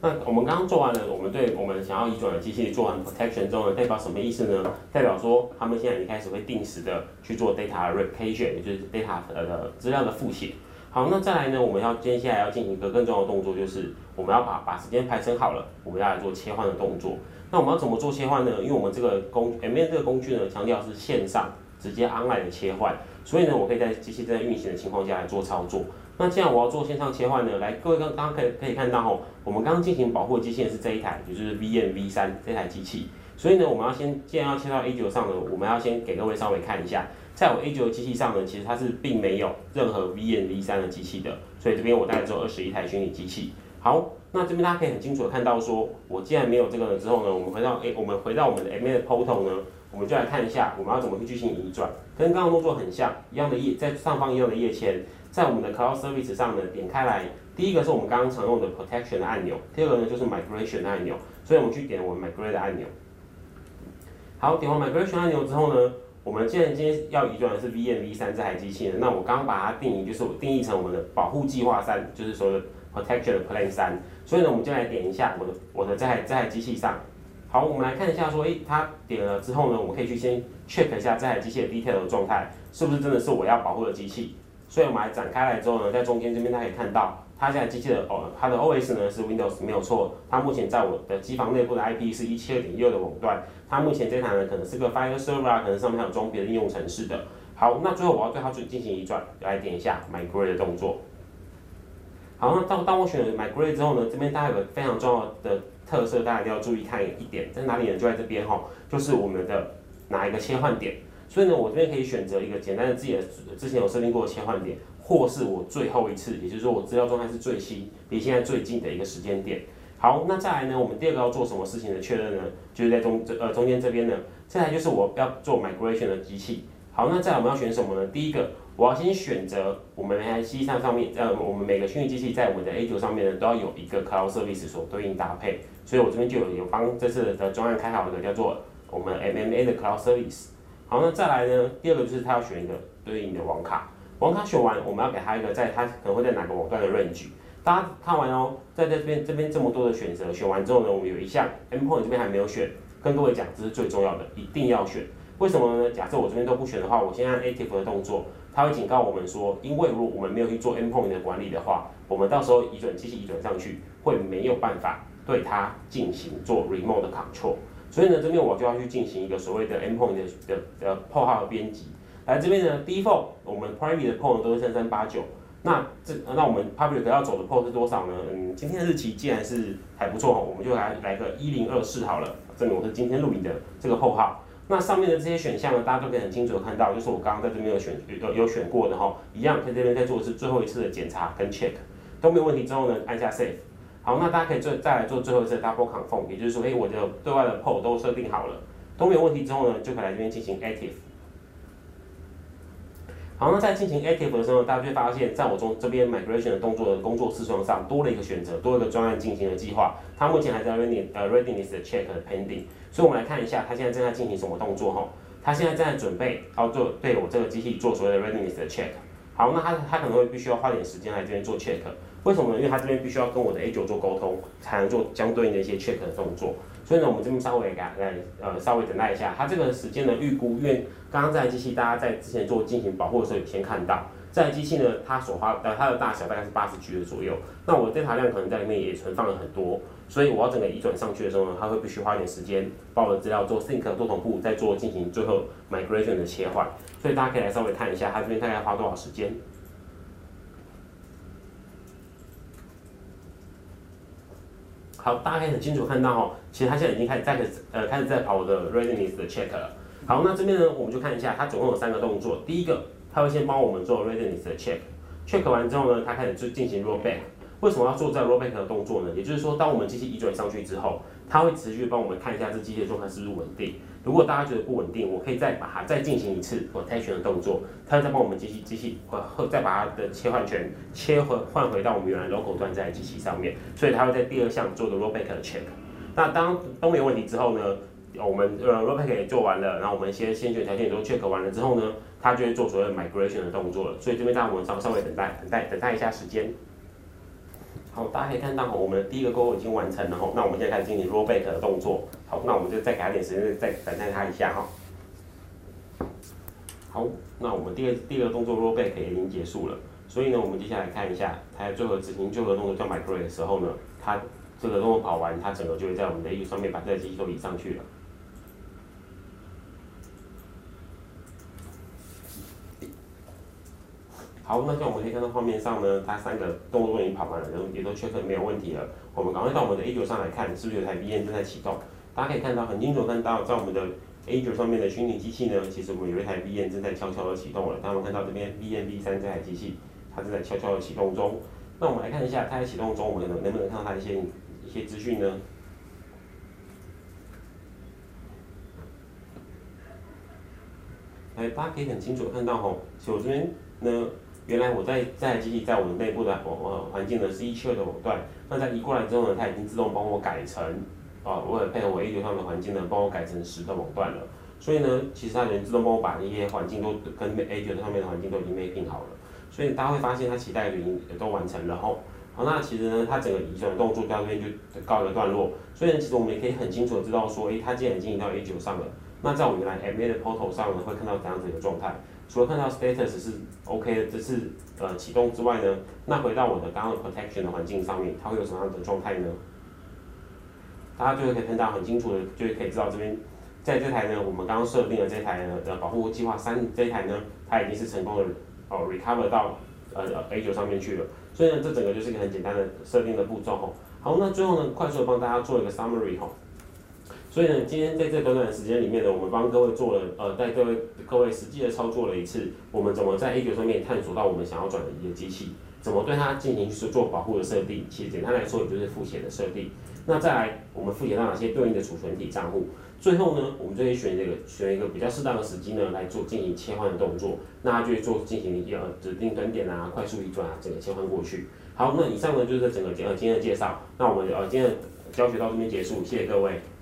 那我们刚刚做完了，我们对我们想要移转的机器做完 protection 之后呢，代表什么意思呢？代表说他们现在已经开始会定时的去做 data replication， 也就是 data 的资料的复写。好，那再来呢，我们要接下来要进行一个更重要的动作，就是我们要把时间排成好了，我们要来做切换的动作。那我们要怎么做切换呢？因为我们这个MN 这个工具呢，强调是线上直接 online 的切换，所以呢，我可以在机器正在运行的情况下来做操作。那既然我要做线上切换呢，来各位刚刚可以看到哦，我们刚刚进行保护的机器人是这一台，也就是 VM-V3 这台机器。所以呢，我们要既然要切到 A9 上呢，我们要先给各位稍微看一下，在我 A9 的机器上呢，其实它是并没有任何 VM-V3 的机器的，所以这边我大概只有21台虚拟机器。好，那这边大家可以很清楚的看到说，我既然没有这个了之后呢，我们回到我们的 MA 的 portal 呢，我们就来看一下我们要怎么去进行移转，跟刚刚动作很像，一样的在上方一样的页签。在我们的 Cloud Service 上呢，点开来，第一个是我们刚刚常用的 Protection 的按钮，第二个呢就是 Migration 的按钮，所以我们去点我们 Migrate 的按钮。好，点完 Migration 按钮之后呢，我们既然今天要移转的是 VM-V3 这台机器呢，那我刚刚把它定义成我们的保护计划3，就是所谓的 Protection Plan 3，所以呢，我们就来点一下我的这台机器上。好，我们来看一下说，它点了之后呢，我们可以去先 check 一下这台机器的 detail 的状态，是不是真的是我要保护的机器。所以我们来展开来之后呢，在中间这边大家可以看到，它现在机器的它的 OS 呢是 Windows 没有错，它目前在我的机房内部的 IP 是172.6的垄断，它目前这台呢可能是个 File Server 啊，可能上面还有装别的应用程式的。好，那最后我要对它进行移转，来点一下 Migrate 的动作。好，那当我选了 Migrate 之后呢，这边大家有个非常重要的特色，大家一定要注意看一点，在哪里呢？就在这边哈，就是我们的哪一个切换点。所以呢，我这边可以选择一个简单的自己的之前有设定过的切换点，或是我最后一次，也就是说我资料状态是最新，离现在最近的一个时间点。好，那再来呢，我们第二个要做什么事情的确认呢？就是在中间这边呢，这台就是我要做 migration 的机器。好，那再来我们要选什么呢？第一个，我要先选择我们每台机器上面，我们每个虚拟机器在我们的 A9 上面呢，都要有一个 Cloud Service 所对应搭配。所以我这边就有帮这次的专案开好一个叫做我们 MMA 的 Cloud Service。好，那再来呢？第二个就是他要选一个对应的网卡，网卡选完，我们要给他一个他可能会在哪个网段的 range。大家看完哦，在这边这么多的选择，选完之后呢，我们有一项 endpoint 这边还没有选，跟各位讲，这是最重要的，一定要选。为什么呢？假设我这边都不选的话，我先按 active 的动作，它会警告我们说，因为如果我们没有去做 endpoint 的管理的话，我们到时候机器移转上去，会没有办法对它进行做 remote 的 control。所以呢，这边我就要去进行一个所谓的 endpoint 的 port 号的编辑。来这边呢 ，default 我们 private 的 port 都是3389。那我们 public 要走的 port 是多少呢？今天的日期既然是还不错，我们就来个1024好了，证明我是今天录影的这个 port 号。那上面的这些选项呢，大家都可以很清楚的看到，就是我刚刚在这边有选过的哈，一样在这边在做的是最后一次的检查跟 check， 都没有问题之后呢，按下 save。好，那大家可以再来做最后一次的 double confirm， 也就是说，我的对外的 port 都设定好了，都没有问题之后呢，就可以来这边进行 active。好，那在进行 active 的时候，大家就会发现，在我这边 migration 的动作的工作视窗上多了一个选择，多了一个专案进行的计划，它目前还在 readiness 的 check 的 pending， 所以我们来看一下，它现在正在进行什么动作哈？它现在正在准备要对我这个机器做所谓的 readiness 的 check。好，那它可能会必须要花点时间来这边做 check。为什么呢？因为它这边必须要跟我的 A9 做沟通，才能做相对应的一些 check 的动作。所以呢，我们这边稍微等待一下，它这个时间的预估，因为刚刚这台机器大家在之前进行保护的时候有先看到，这台机器呢，它的大小大概是80G 的左右。那我的 data 量可能在里面也存放了很多，所以我要整个移转上去的时候呢，它会必须花一点时间把我的资料做 sync 做同步，再进行最后 migration 的切换。所以大家可以来稍微看一下，它这边大概花多少时间。好，大家可以很清楚看到哦，其实它现在已经开始在跑我的 readiness 的 check 了。好，那这边呢，我们就看一下，它总共有3个动作。第一个，它会先帮我们做 readiness 的 check 完之后呢，它开始进行 rollback。为什么要做这 rollback 的动作呢？也就是说，当我们机器移转上去之后，它会持续帮我们看一下这机器的状态是不是稳定。如果大家觉得不稳定，我可以把它再进行一次 protection 的动作，它会再帮我们机器再把它的切换权换回到我们原来 local 端在机器上面，所以它会在第2项做个 rollback 的 check。那当都没有问题之后呢，我们rollback 也做完了，然后我们先决条件也都 check 完了之后呢，它就会做所谓的 migration 的动作了。所以这边我们稍微等待一下时间。 好，大家可以看到我们的第一个勾勾已经完成了那我们现在开始进行 rollback 的动作。好，那我们就再给他点时间，再等待他一下哈。好，那我们第二个动作 rollback 也已经结束了，所以呢，我们接下来看一下，它最后执行最后的动作叫 migrate 的时候呢，它这个动作跑完，它整个就会在我们的 A 上面把这个机器都移上去了。好，那像我们可以看到画面上呢，它3个动作都已经跑完了，也都 check 没有问题了。我们赶快到我们的 A9 上来看，是不是有台 VM 正在启动？大家可以看到很清楚看到，在我们的 A9 上面的虚拟机器呢，其实我们有一台 VM 正在悄悄的启动了。大家看到这边 VM-V3 这台机器，它正在悄悄的启动中。那我们来看一下它在启动中，我们能不能看到它一些资讯呢？大家可以很清楚看到其实我这边呢，原来我这台机器在我们内部的环境呢是172的网段，那在移过来之后呢，它已经自动帮我改成为了配合我 A9 上的环境呢，帮我改成10的网段了。所以呢，其实它能自动帮我把这些环境都跟 A9 上面的环境都已经 mapping 好了。所以大家会发现它期待已经都完成了好，那其实呢，它整个移转动作到这边就告一个段落。所以呢，其实我们也可以很清楚的知道说，它既然已经移到 A9 上了。那在我们原来 MA 的 portal 上呢，会看到怎样子一个状态？除了看到 status 是 OK 的，这是启动之外呢，那回到我的刚刚的 protection 的环境上面，它会有什么样的状态呢？大家就会可以看到很清楚的，就可以知道这边在这台呢，我们刚刚设定的这台的保护计划3这一台呢，它已经是成功的recover 到A9 上面去了。所以呢，这整个就是一个很简单的设定的步骤好，那最后呢，快速的帮大家做一个 summary 所以呢，今天在这短短的时间里面呢，我们帮各位做了带各位实际的操作了一次，我们怎么在 A9 上面探索到我们想要转的一个机器，怎么对它进行去做保护的设定，其实简单来说也就是复写的设定。那再来，我们复写到哪些对应的储存体账户？最后呢，我们就可以选一个比较适当的时机呢，来做进行切换的动作，那它就会进行指定端点啊、快速移转啊，整个切换过去。好，那以上呢就是整个今天的介绍，那我们今天的教学到这边结束，谢谢各位。